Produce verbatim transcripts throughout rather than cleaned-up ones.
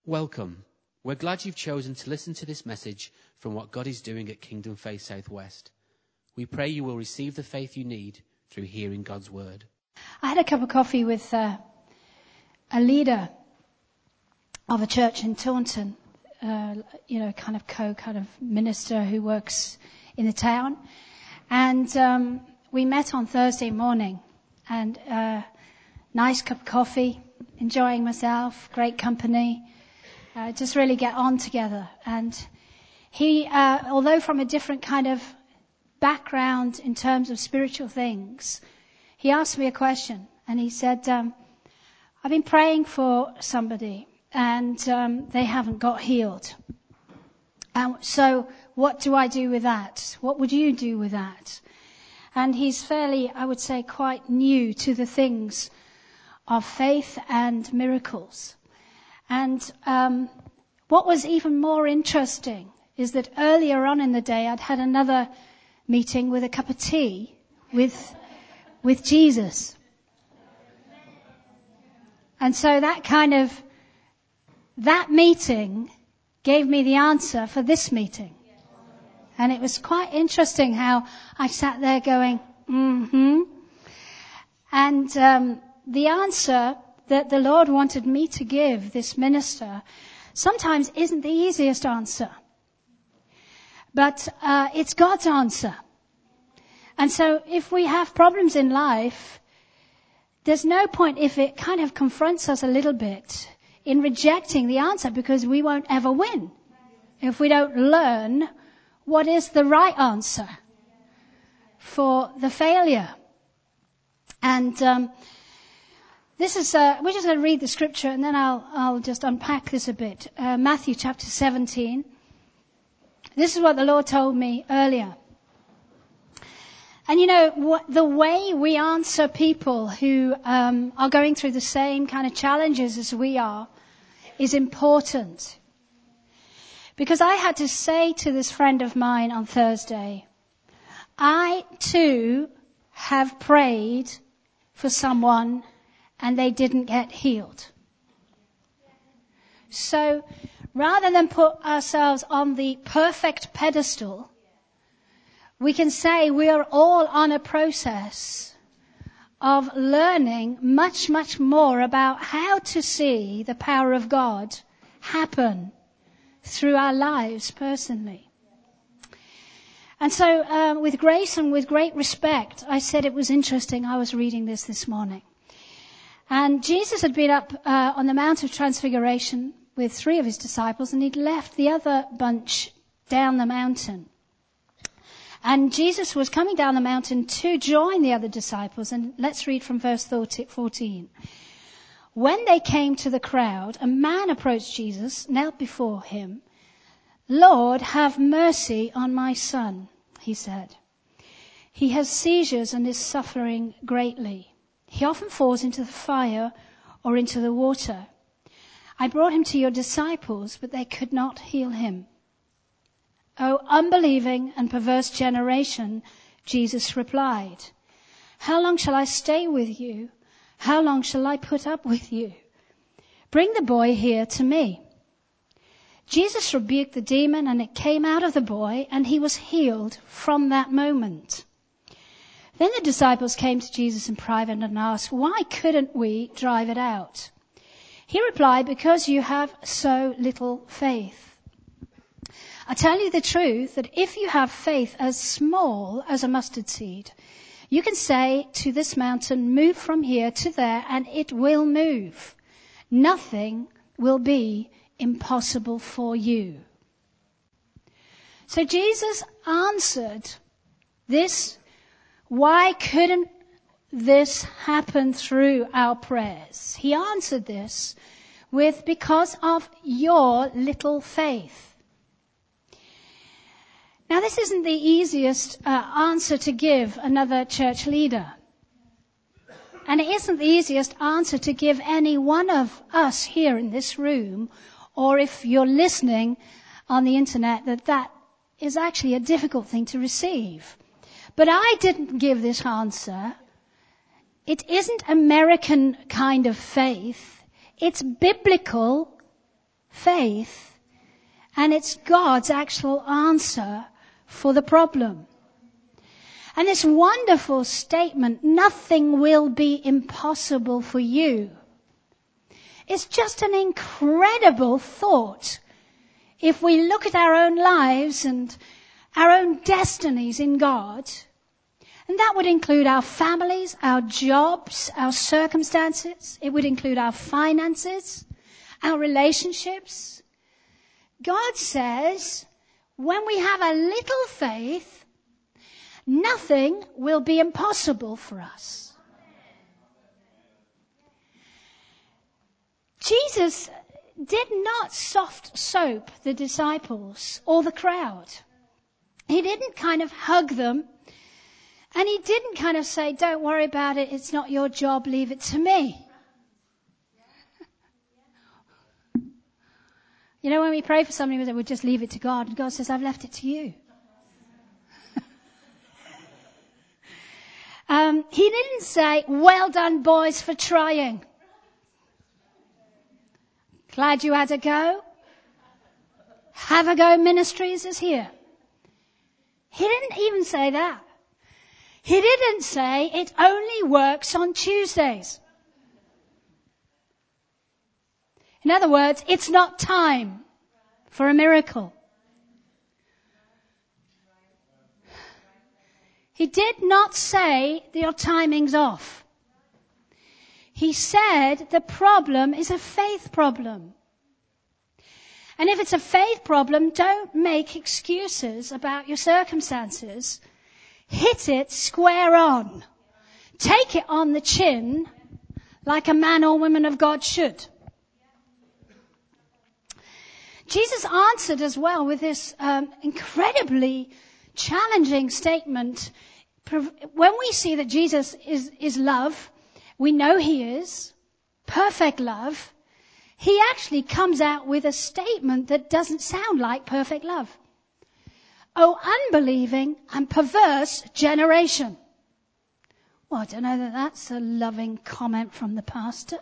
Welcome. We're glad you've chosen to listen to this message from what God is doing at Kingdom Faith Southwest. We pray you will receive the faith you need through hearing God's word. I had a cup of coffee with uh, a leader of a church in Taunton, uh, you know, kind of co kind of minister who works in the town. And um, we met on Thursday morning, and uh, nice cup of coffee, enjoying myself, great company. Uh, just really get on together. And he, uh, although from a different kind of background in terms of spiritual things, he asked me a question, and he said, um, I've been praying for somebody, and um, they haven't got healed. Um, so what do I do with that? What would you do with that? And he's fairly, I would say, quite new to the things of faith and miracles. And um, what was even more interesting is that earlier on in the day I'd had another meeting with a cup of tea with with Jesus. And so that kind of, that meeting gave me the answer for this meeting. And it was quite interesting how I sat there going, mm-hmm. And um, the answer that the Lord wanted me to give this minister sometimes isn't the easiest answer. But uh, it's God's answer. And so if we have problems in life, there's no point if it kind of confronts us a little bit in rejecting the answer, because we won't ever win if we don't learn what is the right answer for the failure. And um, this is, uh, we're just going to read the scripture, and then I'll, I'll just unpack this a bit. Uh, Matthew chapter seventeen. This is what the Lord told me earlier. And you know, what, the way we answer people who um, are going through the same kind of challenges as we are is important. Because I had to say to this friend of mine on Thursday, I too have prayed for someone and they didn't get healed. So rather than put ourselves on the perfect pedestal, we can say we are all on a process of learning much, much more about how to see the power of God happen through our lives personally. And so uh, with grace and with great respect, I said it was interesting. I was reading this this morning. And Jesus had been up uh, on the Mount of Transfiguration with three of his disciples, and he'd left the other bunch down the mountain. And Jesus was coming down the mountain to join the other disciples. And let's read from verse fourteen. When they came to the crowd, a man approached Jesus, knelt before him. Lord, have mercy on my son, he said. He has seizures and is suffering greatly. He often falls into the fire or into the water. I brought him to your disciples, but they could not heal him. O unbelieving and perverse generation, Jesus replied, how long shall I stay with you? How long shall I put up with you? Bring the boy here to me. Jesus rebuked the demon, and it came out of the boy, and he was healed from that moment. Then the disciples came to Jesus in private and asked, why couldn't we drive it out? He replied, because you have so little faith. I tell you the truth, that if you have faith as small as a mustard seed, you can say to this mountain, move from here to there, and it will move. Nothing will be impossible for you. So Jesus answered this, why couldn't this happen through our prayers? He answered this with, because of your little faith. Now, this isn't the easiest uh, answer to give another church leader. And it isn't the easiest answer to give any one of us here in this room, or if you're listening on the internet, that that is actually a difficult thing to receive. But I didn't give this answer. It isn't American kind of faith. It's biblical faith, and it's God's actual answer for the problem. And this wonderful statement, nothing will be impossible for you, is just an incredible thought if we look at our own lives and our own destinies in God. And that would include our families, our jobs, our circumstances. It would include our finances, our relationships. God says, when we have a little faith, nothing will be impossible for us. Jesus did not soft soap the disciples or the crowd. He didn't kind of hug them, and he didn't kind of say, don't worry about it, it's not your job, leave it to me. You know, when we pray for somebody, we say, we'll just leave it to God, and God says, I've left it to you. Um, he didn't say, well done, boys, for trying. Glad you had a go. Have a go ministries is here. He didn't even say that. He didn't say it only works on Tuesdays. In other words, it's not time for a miracle. He did not say your timing's off. He said the problem is a faith problem. And if it's a faith problem, don't make excuses about your circumstances. Hit it square on. Take it on the chin like a man or woman of God should. Jesus answered as well with this um, incredibly challenging statement. When we see that Jesus is, is love, we know he is perfect love. He actually comes out with a statement that doesn't sound like perfect love. Oh, unbelieving and perverse generation. Well, I don't know that that's a loving comment from the pastor.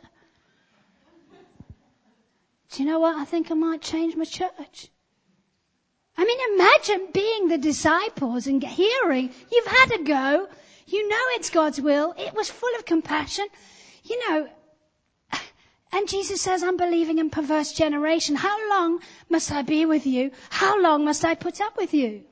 Do you know what? I think I might change my church. I mean, imagine being the disciples and hearing, you've had a go, you know it's God's will, it was full of compassion, you know, and Jesus says, unbelieving and perverse generation, how long must I be with you? How long must I put up with you?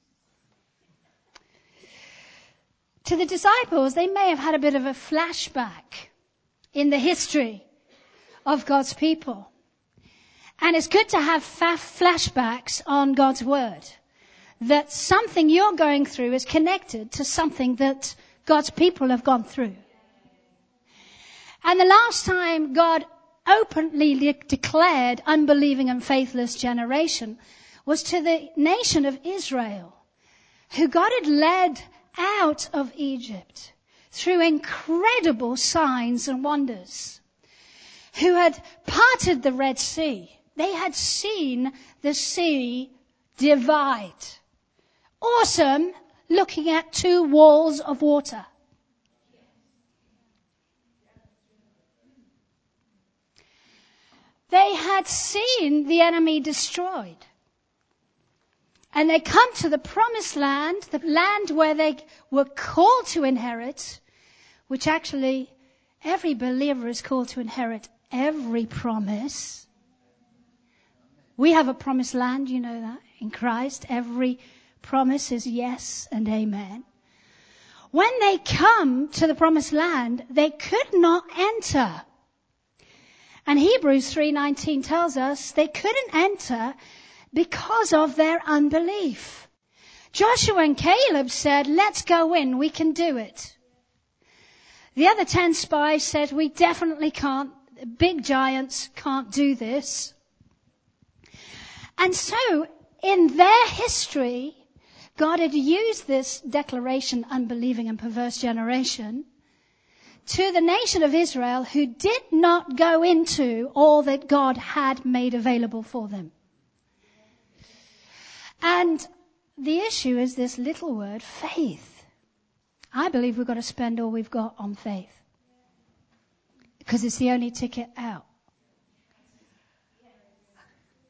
To the disciples, they may have had a bit of a flashback in the history of God's people. And it's good to have fa- flashbacks on God's word. That something you're going through is connected to something that God's people have gone through. And the last time God openly de- declared unbelieving and faithless generation was to the nation of Israel, who God had led out of Egypt through incredible signs and wonders, who had parted the Red Sea. They had seen the sea divide. Awesome, looking at two walls of water. They had seen the enemy destroyed. And they come to the promised land, the land where they were called to inherit, which actually every believer is called to inherit every promise. We have a promised land, you know that, in Christ. Every promise is yes and amen. When they come to the promised land, they could not enter. And Hebrews three nineteen tells us they couldn't enter because of their unbelief. Joshua and Caleb said, let's go in, we can do it. The other ten spies said, we definitely can't, big giants can't do this. And so, in their history, God had used this declaration, unbelieving and perverse generation, to the nation of Israel who did not go into all that God had made available for them. And the issue is this little word, faith. I believe we've got to spend all we've got on faith, because it's the only ticket out.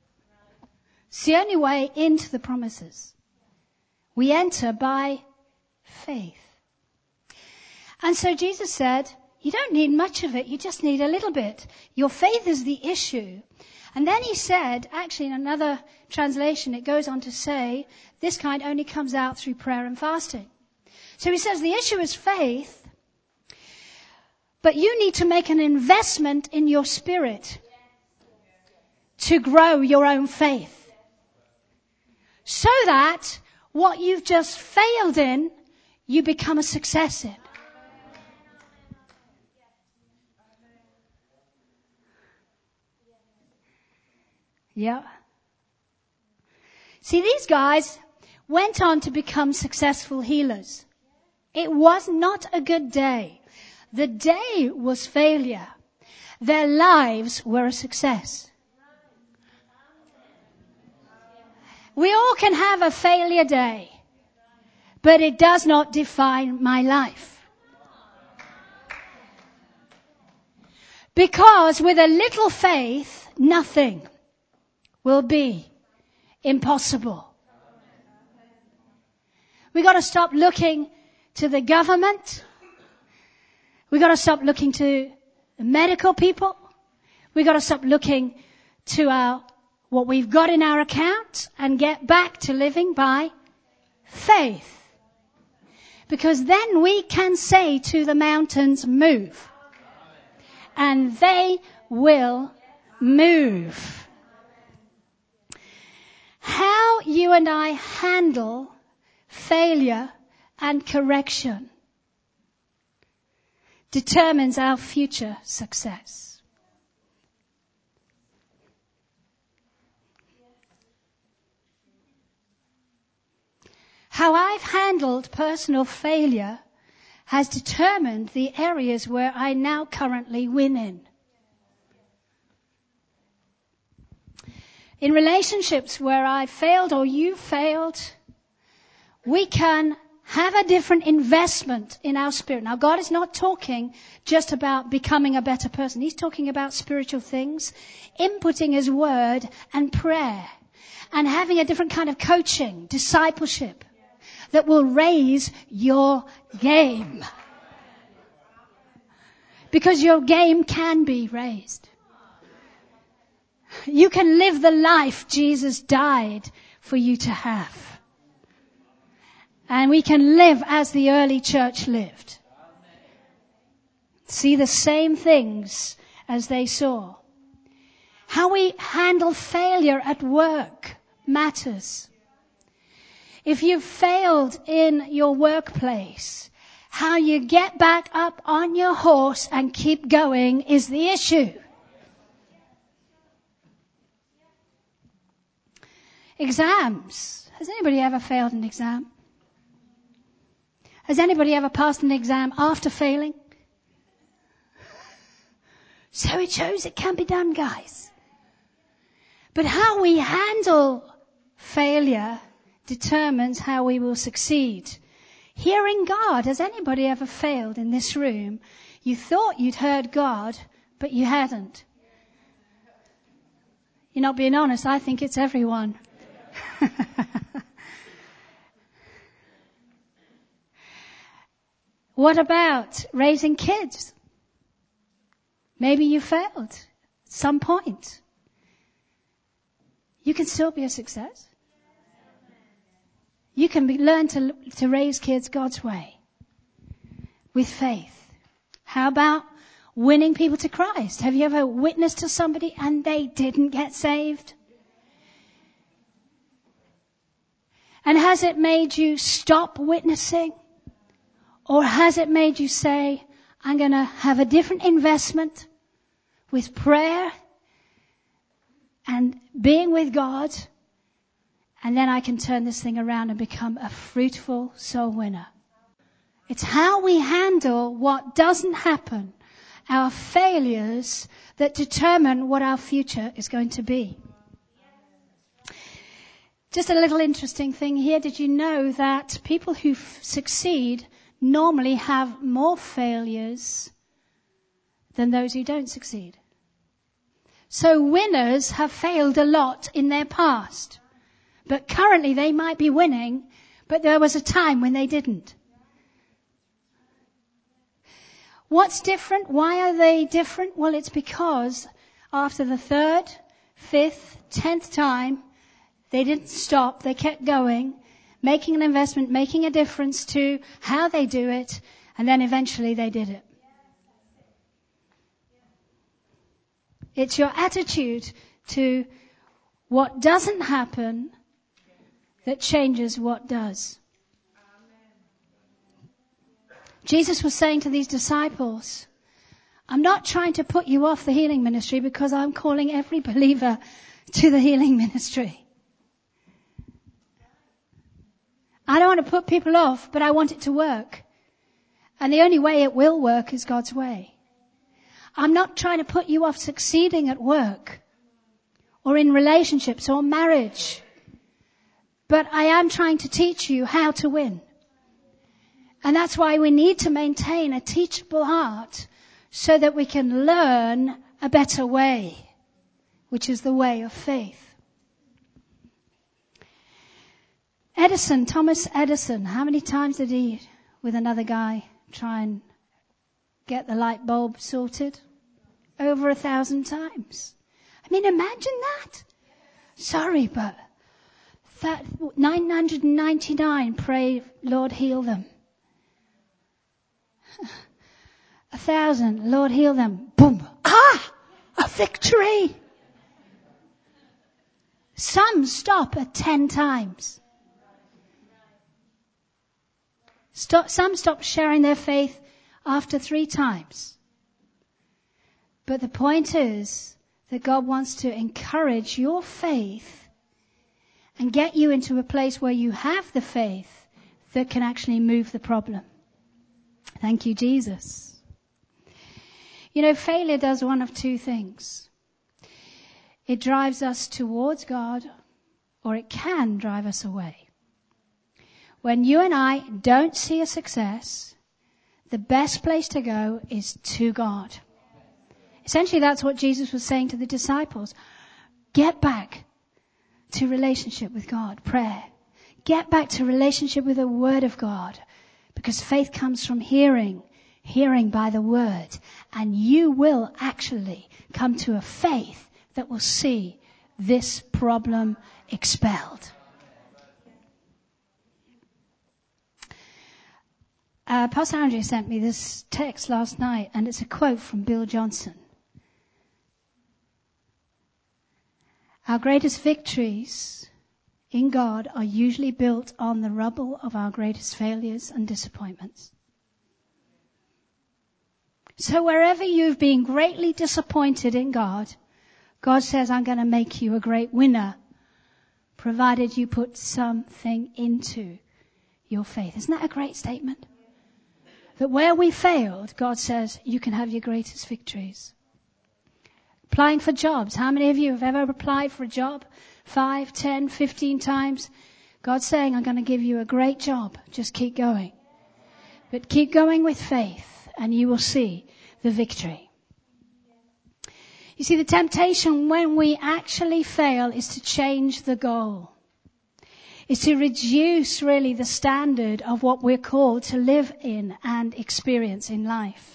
It's the only way into the promises. We enter by faith. And so Jesus said, you don't need much of it, you just need a little bit. Your faith is the issue. And then he said, actually in another translation it goes on to say, this kind only comes out through prayer and fasting. So he says the issue is faith, but you need to make an investment in your spirit to grow your own faith. So that what you've just failed in, you become a success in. Yeah. See, these guys went on to become successful healers. It was not a good day. The day was failure. Their lives were a success. We all can have a failure day, but it does not define my life. Because with a little faith, nothing will be impossible. We got to stop looking to the government. We got to stop looking to the medical people. We got to stop looking to our what we've got in our account and get back to living by faith. Because then we can say to the mountains, move. And they will move. How you and I handle failure and correction determines our future success. How I've handled personal failure has determined the areas where I now currently win in. In relationships where I failed or you failed, we can have a different investment in our spirit. Now, God is not talking just about becoming a better person. He's talking about spiritual things, inputting His word and prayer, and having a different kind of coaching, discipleship, that will raise your game. Because your game can be raised. You can live the life Jesus died for you to have. And we can live as the early church lived. See the same things as they saw. How we handle failure at work matters. If you've failed in your workplace, how you get back up on your horse and keep going is the issue. Exams. Has anybody ever failed an exam? Has anybody ever passed an exam after failing? So it shows it can be done, guys. But how we handle failure determines how we will succeed. Hearing God. Has anybody ever failed in this room? You thought you'd heard God, but you hadn't. You're not being honest. I think it's everyone. What about raising kids? Maybe you failed at some point. You can still be a success. You can be, learn to, to raise kids God's way with faith. How about winning people to Christ? Have you ever witnessed to somebody and they didn't get saved? And has it made you stop witnessing? Or has it made you say, I'm going to have a different investment with prayer and being with God, and then I can turn this thing around and become a fruitful soul winner? It's how we handle what doesn't happen, our failures, that determine what our future is going to be. Just a little interesting thing here. Did you know that people who f- succeed normally have more failures than those who don't succeed? So winners have failed a lot in their past. But currently they might be winning, but there was a time when they didn't. What's different? Why are they different? Well, it's because after the third, fifth, tenth time, they didn't stop. They kept going, making an investment, making a difference to how they do it, and then eventually they did it. It's your attitude to what doesn't happen that changes what does. Jesus was saying to these disciples, I'm not trying to put you off the healing ministry because I'm calling every believer to the healing ministry. I don't want to put people off, but I want it to work. And the only way it will work is God's way. I'm not trying to put you off succeeding at work or in relationships or marriage, but I am trying to teach you how to win. And that's why we need to maintain a teachable heart so that we can learn a better way, which is the way of faith. Edison, Thomas Edison, how many times did he, with another guy, try and get the light bulb sorted? Over a thousand times. I mean, imagine that. Sorry, but that nine hundred ninety-nine, pray, Lord, heal them. A thousand, Lord, heal them. Boom. Ah! A victory! Some stop at ten times. Stop, some stop sharing their faith after three times. But the point is that God wants to encourage your faith and get you into a place where you have the faith that can actually move the problem. Thank you, Jesus. You know, failure does one of two things. It drives us towards God, or it can drive us away. When you and I don't see a success, the best place to go is to God. Essentially, that's what Jesus was saying to the disciples. Get back to relationship with God, prayer. Get back to relationship with the Word of God, because faith comes from hearing, hearing by the Word, and you will actually come to a faith that will see this problem expelled. Uh, Pastor Andrew sent me this text last night, and it's a quote from Bill Johnson. Our greatest victories in God are usually built on the rubble of our greatest failures and disappointments. So wherever you've been greatly disappointed in God, God says, I'm going to make you a great winner, provided you put something into your faith. Isn't that a great statement? That where we failed, God says, you can have your greatest victories. Applying for jobs. How many of you have ever applied for a job? Five, ten, fifteen times? God's saying, I'm going to give you a great job. Just keep going. But keep going with faith, and you will see the victory. You see, the temptation when we actually fail is to change the goal. Is to reduce really the standard of what we're called to live in and experience in life.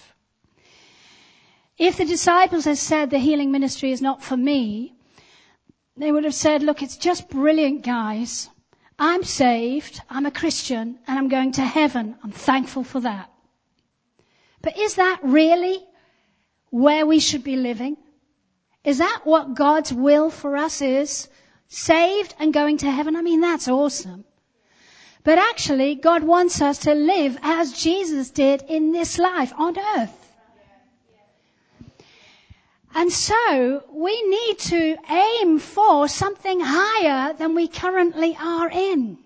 If the disciples had said the healing ministry is not for me, they would have said, look, it's just brilliant, guys. I'm saved, I'm a Christian, and I'm going to heaven. I'm thankful for that. But is that really where we should be living? Is that what God's will for us is? Saved and going to heaven? I mean, that's awesome. But actually, God wants us to live as Jesus did in this life on earth. And so, we need to aim for something higher than we currently are in.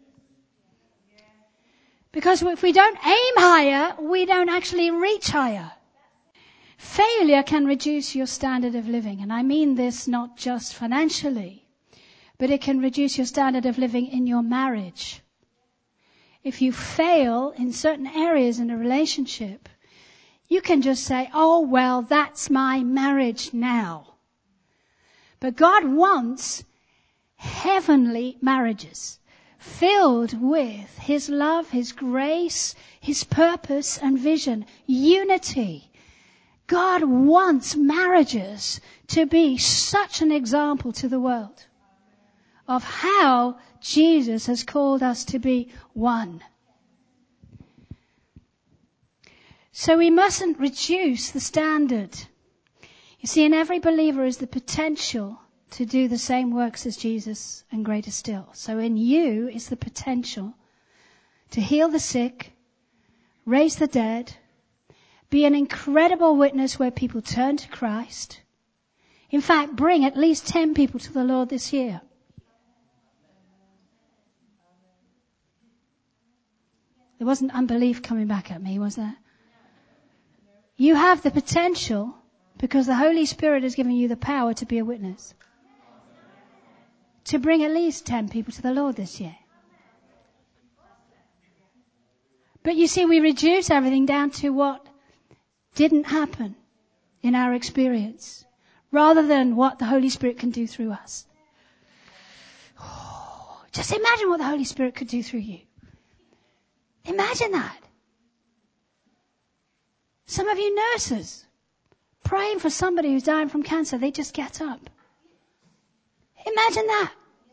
Because if we don't aim higher, we don't actually reach higher. Failure can reduce your standard of living. And I mean this not just financially, but it can reduce your standard of living in your marriage. If you fail in certain areas in a relationship, you can just say, oh, well, that's my marriage now. But God wants heavenly marriages filled with His love, His grace, His purpose and vision, unity. God wants marriages to be such an example to the world of how Jesus has called us to be one. So we mustn't reduce the standard. You see, in every believer is the potential to do the same works as Jesus and greater still. So in you is the potential to heal the sick, raise the dead, be an incredible witness where people turn to Christ. In fact, bring at least ten people to the Lord this year. There wasn't unbelief coming back at me, was there? You have the potential because the Holy Spirit has given you the power to be a witness. To bring at least ten people to the Lord this year. But you see, we reduce everything down to what didn't happen in our experience, rather than what the Holy Spirit can do through us. Oh, just imagine what the Holy Spirit could do through you. Imagine that. Some of you nurses, praying for somebody who's dying from cancer, they just get up. Imagine that.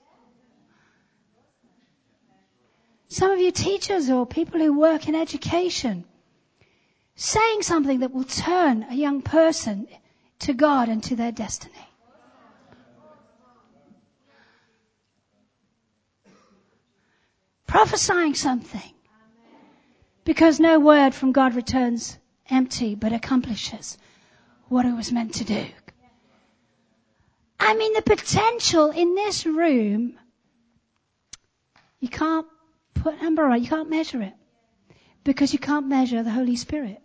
Some of you teachers or people who work in education, saying something that will turn a young person to God and to their destiny. Prophesying something. Because no word from God returns empty, but accomplishes what it was meant to do. I mean, the potential in this room, you can't put a number on it, you can't measure it. Because you can't measure the Holy Spirit.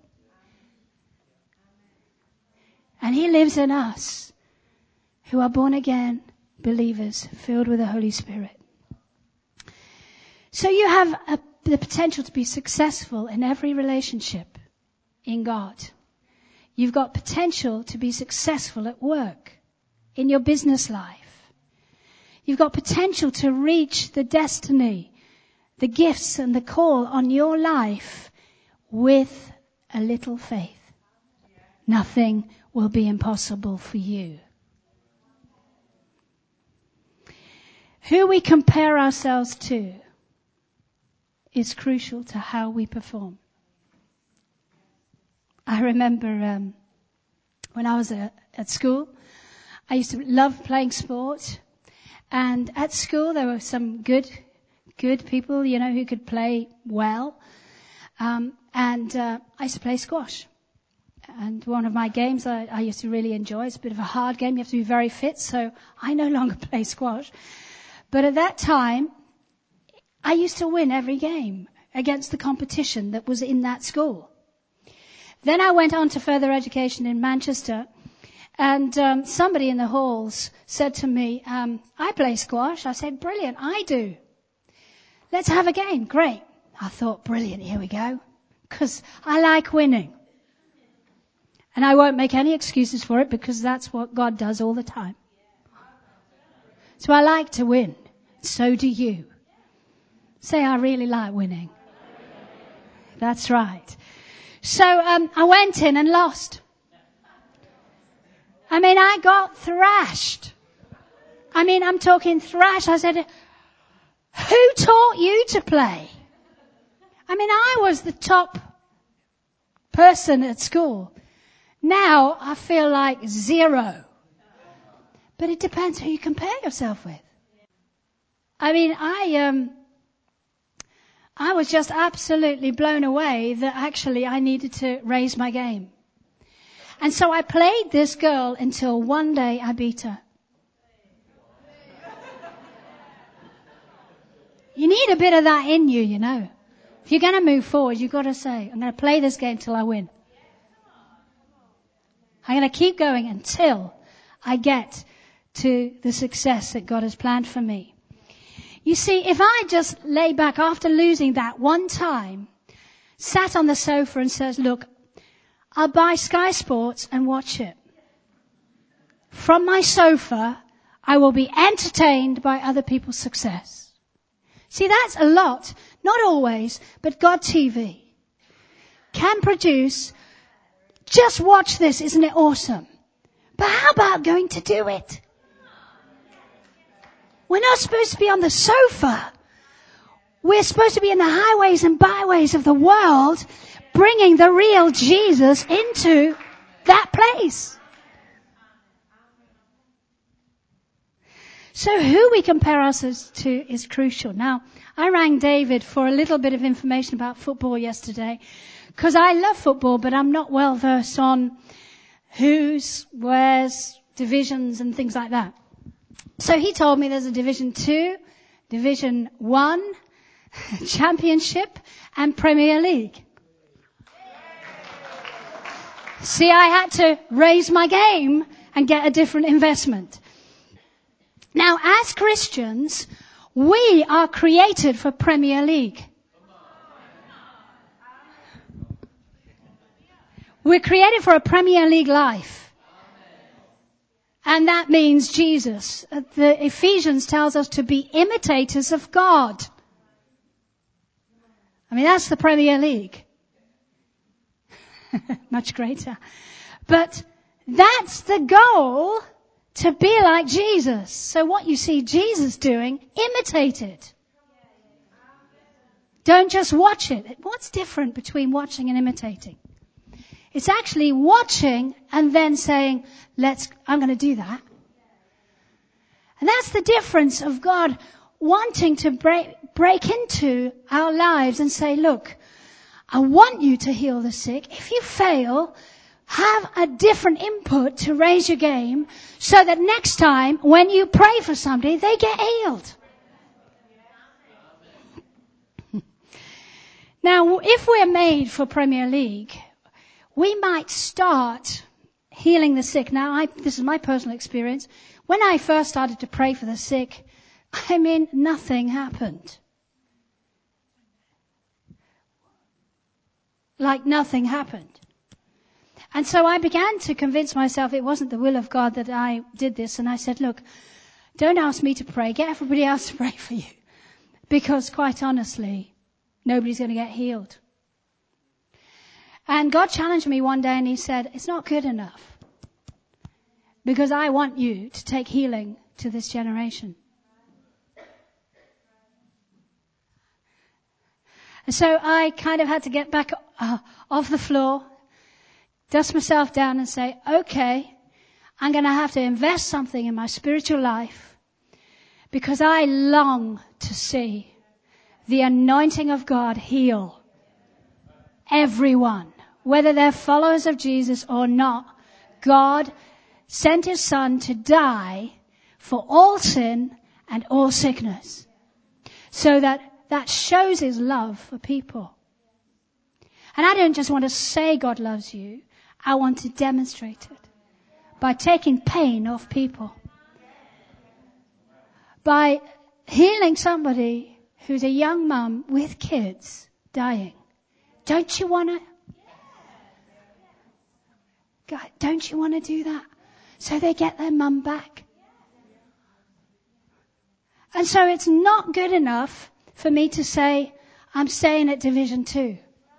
And He lives in us, who are born again believers, filled with the Holy Spirit. So you have a, the potential to be successful in every relationship in God. You've got potential to be successful at work, in your business life. You've got potential to reach the destiny, the gifts and the call on your life with a little faith. Nothing will be impossible for you. Who we compare ourselves to is crucial to how we perform. I remember um, when I was a, at school, I used to love playing sport. And at school there were some good good people, you know, who could play well. Um, and uh, I used to play squash. And one of my games I, I used to really enjoy. It's a bit of a hard game. You have to be very fit. So I no longer play squash. But at that time, I used to win every game against the competition that was in that school. Then I went on to further education in Manchester. And um, somebody in the halls said to me, um, I play squash. I said, brilliant, I do. Let's have a game. Great. I thought, brilliant, here we go. Because I like winning. And I won't make any excuses for it because that's what God does all the time. So I like to win. So do you. Say, I really like winning. That's right. So um, I went in and lost. I mean, I got thrashed. I mean, I'm talking thrash. I said, who taught you to play? I mean, I was the top person at school. Now I feel like zero. But it depends who you compare yourself with. I mean, I um, I was just absolutely blown away that actually I needed to raise my game. And so I played this girl until one day I beat her. You need a bit of that in you, you know. If you're going to move forward, you've got to say, I'm going to play this game till I win. I'm going to keep going until I get to the success that God has planned for me. You see, if I just lay back after losing that one time, sat on the sofa and says, look, I'll buy Sky Sports and watch it. From my sofa, I will be entertained by other people's success. See, that's a lot. Not always, but God T V can produce, just watch this, isn't it awesome? But how about going to do it? We're not supposed to be on the sofa. We're supposed to be in the highways and byways of the world, bringing the real Jesus into that place. So who we compare ourselves to is crucial. Now, I rang David for a little bit of information about football yesterday, because I love football, but I'm not well versed on who's, where's, divisions and things like that. So he told me there's a Division Two, Division One, Championship, and Premier League. See, I had to raise my game and get a different investment. Now, as Christians, we are created for Premier League. We're created for a Premier League life. And that means Jesus. The Ephesians tells us to be imitators of God. I mean, that's the Premier League. Much greater. But that's the goal, to be like Jesus. So what you see Jesus doing, imitate it. Don't just watch it. What's different between watching and imitating? It's actually watching and then saying, let's, I'm going to do that. And that's the difference of God wanting to break, break into our lives and say, look, I want you to heal the sick. If you fail, have a different input to raise your game so that next time when you pray for somebody, they get healed. Now, if we're made for Premier League, we might start healing the sick. Now, I, this is my personal experience. When I first started to pray for the sick, I mean, nothing happened. Like nothing happened. And so I began to convince myself it wasn't the will of God that I did this. And I said, look, don't ask me to pray. Get everybody else to pray for you. Because quite honestly, nobody's going to get healed. And God challenged me one day and he said, it's not good enough. Because I want you to take healing to this generation. And so I kind of had to get back uh, off the floor, dust myself down and say, okay, I'm going to have to invest something in my spiritual life because I long to see the anointing of God heal everyone, whether they're followers of Jesus or not. God sent his son to die for all sin and all sickness so that that shows his love for people. And I don't just want to say God loves you. I want to demonstrate it by taking pain off people. By healing somebody who's a young mum with kids dying. Don't you want to? God, don't you want to do that? So they get their mum back. And so it's not good enough for me to say, I'm staying at Division Two.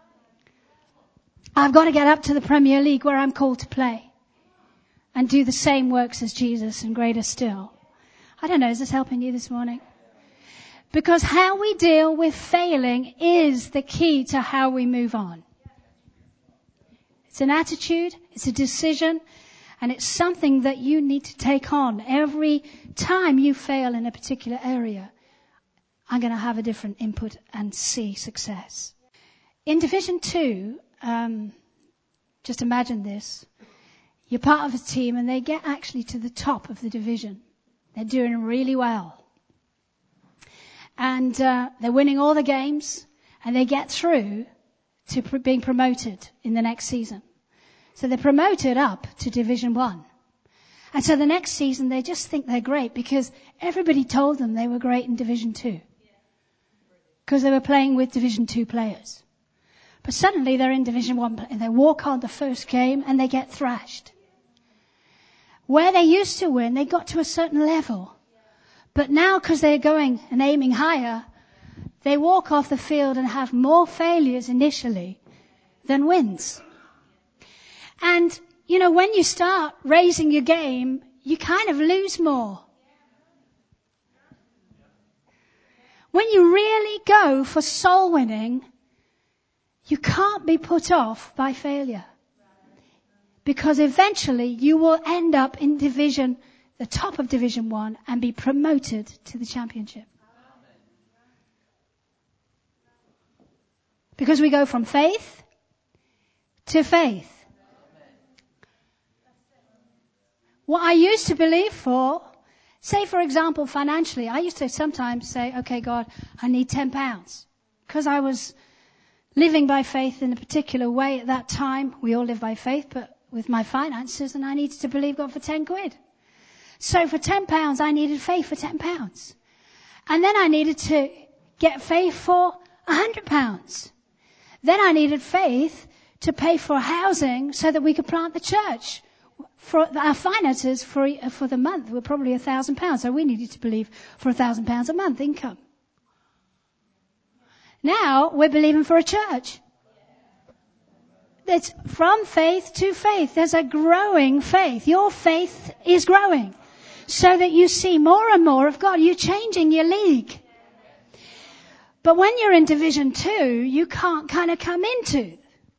I've got to get up to the Premier League where I'm called to play and do the same works as Jesus and greater still. I don't know, is this helping you this morning? Because how we deal with failing is the key to how we move on. It's an attitude, it's a decision, and it's something that you need to take on. Every time you fail in a particular area, I'm going to have a different input and see success. In Division Two, um, just imagine this. You're part of a team and they get actually to the top of the division. They're doing really well. And uh, they're winning all the games and they get through to pr- being promoted in the next season. So they're promoted up to Division One. And so the next season they just think they're great because everybody told them they were great in Division Two. Because they were playing with Division Two players. But suddenly they're in Division One and they walk on the first game and they get thrashed. where they used to win, they got to a certain level. But now, because they're going and aiming higher, they walk off the field and have more failures initially than wins. And, you know, when you start raising your game, you kind of lose more. When you really go for soul winning, you can't be put off by failure. Because eventually you will end up in division, the top of Division One, and be promoted to the championship. Because we go from faith to faith. What I used to believe for, say for example financially, I used to sometimes say, okay God, I need ten pounds. Because I was living by faith in a particular way at that time. We all live by faith, but with my finances, and I needed to believe God for ten quid. So for ten pounds, I needed faith for ten pounds. And then I needed to get faith for a hundred pounds. Then I needed faith to pay for housing so that we could plant the church. For our finances for for the month were probably a thousand pounds, so we needed to believe for a thousand pounds a month income. Now we're believing for a church. It's from faith to faith. There's a growing faith. Your faith is growing so that you see more and more of God. You're changing your league. But when you're in Division Two, you can't kind of come into.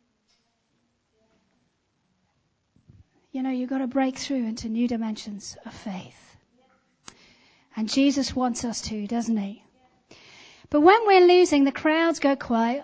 You know, you've got to break through into new dimensions of faith. And Jesus wants us to, doesn't he? But when we're losing, the crowds go quiet.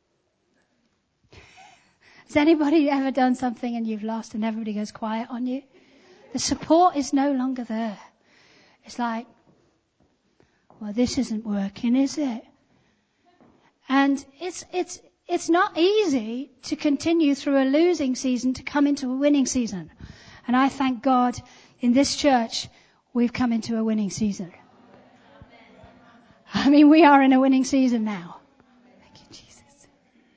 Has anybody ever done something and you've lost and everybody goes quiet on you? The support is no longer there. It's like, well, this isn't working, is it? And it's, it's, it's not easy to continue through a losing season to come into a winning season. And I thank God in this church, we've come into a winning season. I mean, we are in a winning season now. Thank you, Jesus.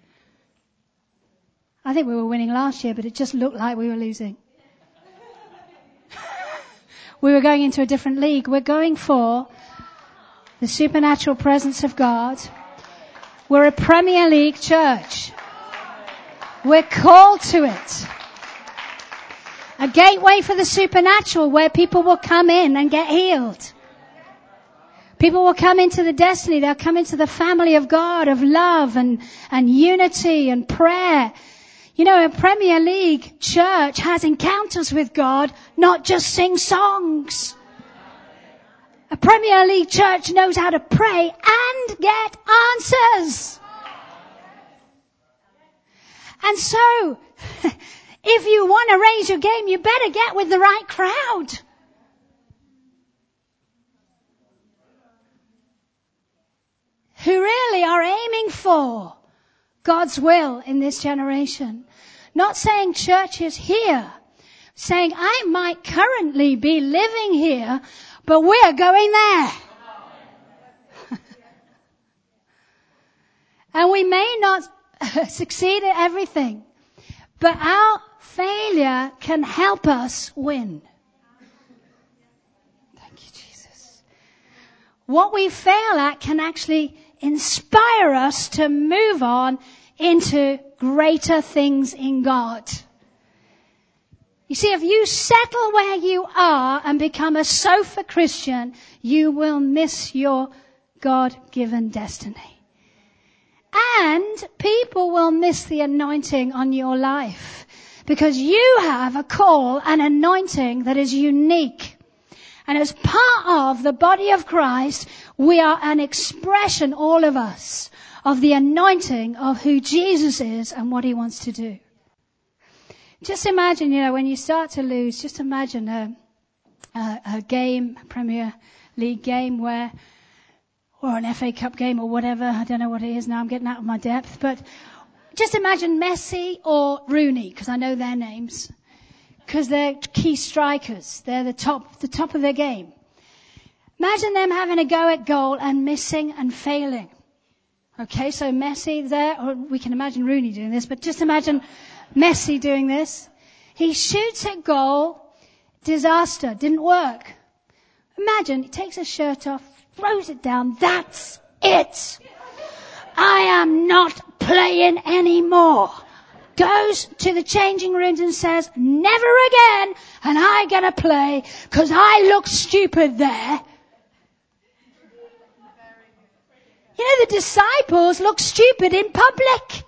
I think we were winning last year, but it just looked like we were losing. We were going into a different league. We're going for the supernatural presence of God. We're a Premier League church. We're called to it. A gateway for the supernatural where people will come in and get healed. People will come into the destiny. They'll come into the family of God, of love and, and unity and prayer. You know, a Premier League church has encounters with God, not just sing songs. A Premier League church knows how to pray and get answers. And so, if you want to raise your game, you better get with the right crowd. Who really are aiming for God's will in this generation. Not saying churches here, saying I might currently be living here, but we're going there. And we may not succeed at everything, but our failure can help us win. Thank you, Jesus. What we fail at can actually inspire us to move on into greater things in God. You see, if you settle where you are and become a sofa Christian, you will miss your God-given destiny. And people will miss the anointing on your life because you have a call, an anointing that is unique. And as part of the body of Christ, we are an expression, all of us, of the anointing of who Jesus is and what he wants to do. Just imagine, you know, when you start to lose, just imagine a, a, a game, a Premier League game where, or an F A Cup game or whatever, I don't know what it is now, I'm getting out of my depth, but just imagine Messi or Rooney, because I know their names, because they're key strikers, they're the top, the top of their game. Imagine them having a go at goal and missing and failing. Okay, so Messi there, or we can imagine Rooney doing this, but just imagine Messi doing this. He shoots at goal, Disaster. Didn't work. Imagine, he takes his shirt off, throws it down. That's it. I am not playing anymore. Goes to the changing rooms and says, never again and I get to play because I look stupid there. You know, the disciples look stupid in public.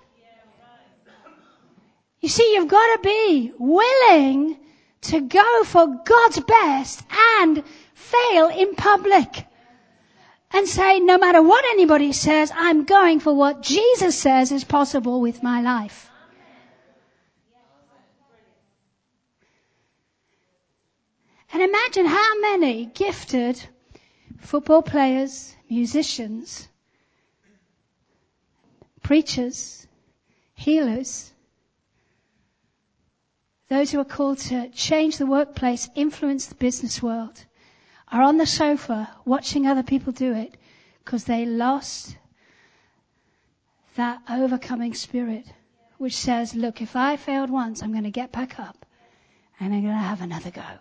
You see, you've got to be willing to go for God's best and fail in public. And say, no matter what anybody says, I'm going for what Jesus says is possible with my life. And imagine how many gifted football players, musicians, preachers, healers, those who are called to change the workplace, influence the business world, are on the sofa watching other people do it because they lost that overcoming spirit which says, look, if I failed once, I'm going to get back up and I'm going to have another go.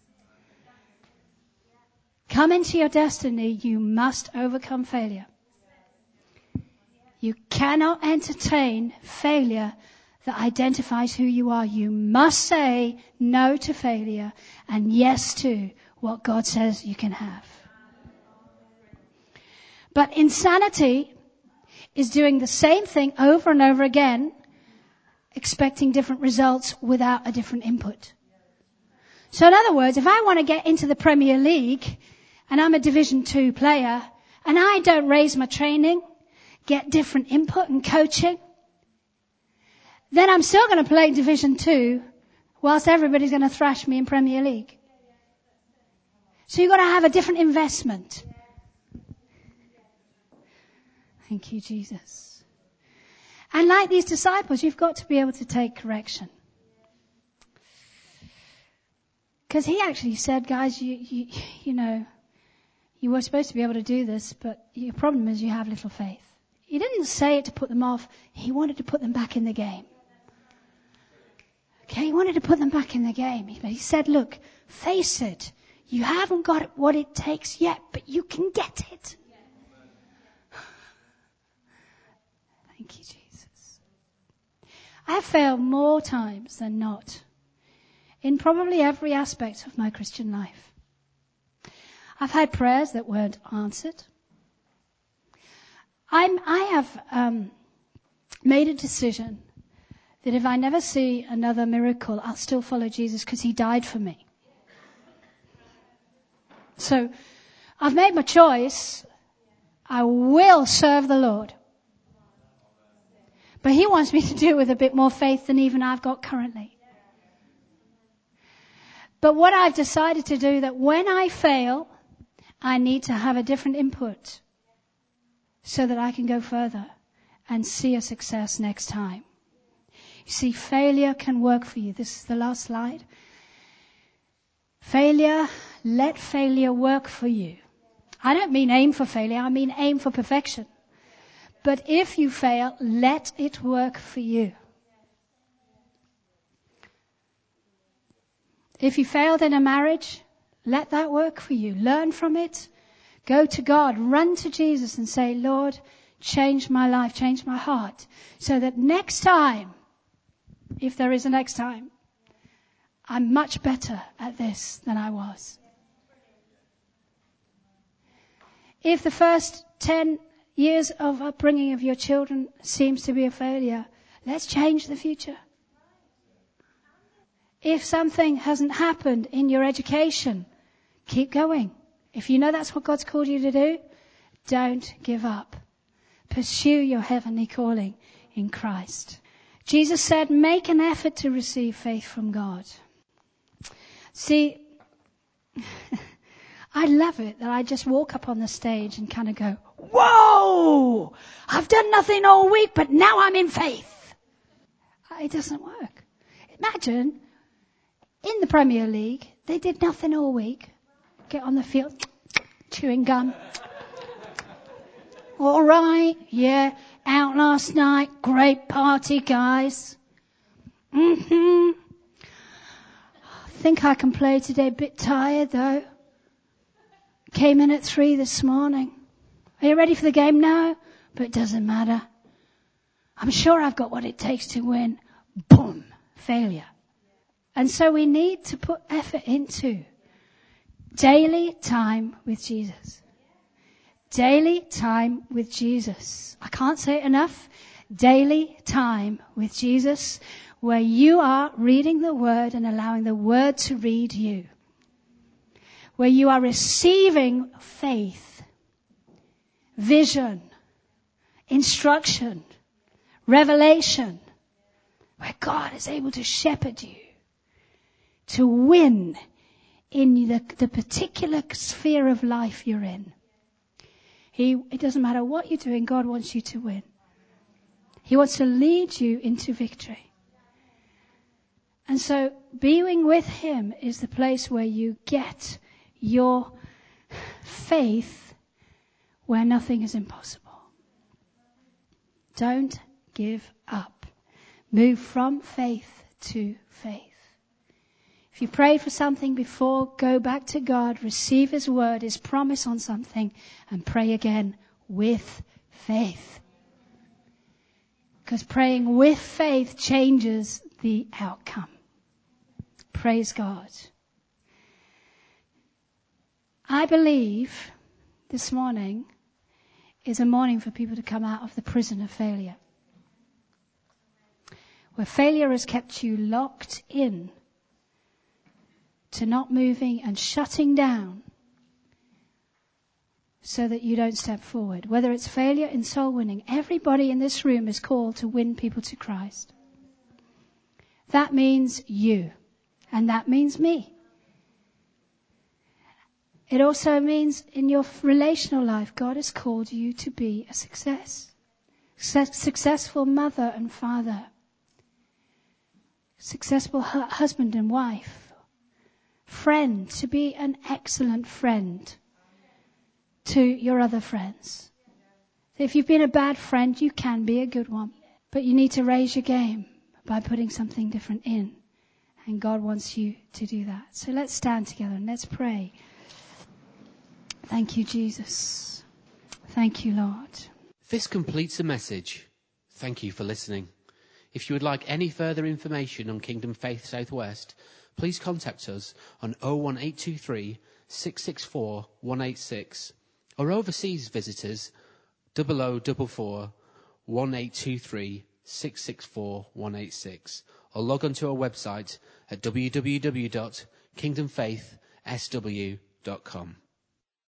Come into your destiny, you must overcome failure. You cannot entertain failure that identifies who you are. You must say no to failure and yes to what God says you can have. But insanity is doing the same thing over and over again, expecting different results without a different input. So in other words, if I want to get into the Premier League and I'm a Division Two player and I don't raise my training, get different input and coaching, then I'm still going to play Division Two whilst everybody's going to thrash me in Premier League. So you've got to have a different investment. Thank you, Jesus. And like these disciples, you've got to be able to take correction. Because he actually said, guys, you, you, you know, you were supposed to be able to do this, but your problem is you have little faith. He didn't say it to put them off. He wanted to put them back in the game. Okay, he wanted to put them back in the game. But he said, look, face it. You haven't got what it takes yet, but you can get it. Thank you, Jesus. I have failed more times than not in probably every aspect of my Christian life. I've had prayers that weren't answered. I'm, I have um, made a decision that if I never see another miracle, I'll still follow Jesus because he died for me. So I've made my choice. I will serve the Lord. But he wants me to do it with a bit more faith than even I've got currently. But what I've decided to do, that when I fail, I need to have a different input so that I can go further and see a success next time. You see, failure can work for you. This is the last slide. Failure, let failure work for you. I don't mean aim for failure, I mean aim for perfection. But if you fail, let it work for you. If you failed in a marriage, let that work for you. Learn from it. Go to God. Run to Jesus and say, Lord, change my life, change my heart. So that next time, if there is a next time, I'm much better at this than I was. If the first ten years of upbringing of your children seems to be a failure, let's change the future. If something hasn't happened in your education, keep going. If you know that's what God's called you to do, don't give up. Pursue your heavenly calling in Christ. Jesus said, make an effort to receive faith from God. See, I love it that I just walk up on the stage and kind of go, whoa, I've done nothing all week, but now I'm in faith. It doesn't work. Imagine in the Premier League, they did nothing all week. Get on the field, chewing gum. All right, yeah, out last night, great party, guys. Mm-hmm. think I can play today. A bit tired though. Came in at three this morning. Are you ready for the game now? But it doesn't matter. I'm sure I've got what it takes to win. Boom. Failure. And so we need to put effort into daily time with Jesus. Daily time with Jesus. I can't say it enough. Daily time with Jesus, where you are reading the Word and allowing the Word to read you. Where you are receiving faith, vision, instruction, revelation. Where God is able to shepherd you to win in the, the particular sphere of life you're in. He, it doesn't matter what you're doing, God wants you to win. He wants to lead you into victory. And so being with Him is the place where you get your faith where nothing is impossible. Don't give up. Move from faith to faith. If you prayed for something before, go back to God, receive His word, His promise on something, and pray again with faith. Because praying with faith changes the outcome. Praise God. I believe this morning is a morning for people to come out of the prison of failure. Where failure has kept you locked in to not moving and shutting down so that you don't step forward. Whether it's failure in soul winning, everybody in this room is called to win people to Christ. That means you. And that means me. It also means in your relational life, God has called you to be a success. Success successful mother and father. Successful hu- husband and wife. Friend, to be an excellent friend to your other friends. If you've been a bad friend, you can be a good one. But you need to raise your game by putting something different in. And God wants you to do that. So let's stand together and let's pray. Thank you, Jesus. Thank you, Lord. This completes the message. Thank you for listening. If you would like any further information on Kingdom Faith Southwest, please contact us on oh one eight two three, six six four, one eight six or overseas visitors double oh double four, one eight two three, six six four, one eight six or log on to our website at w w w dot kingdom faith s w dot com.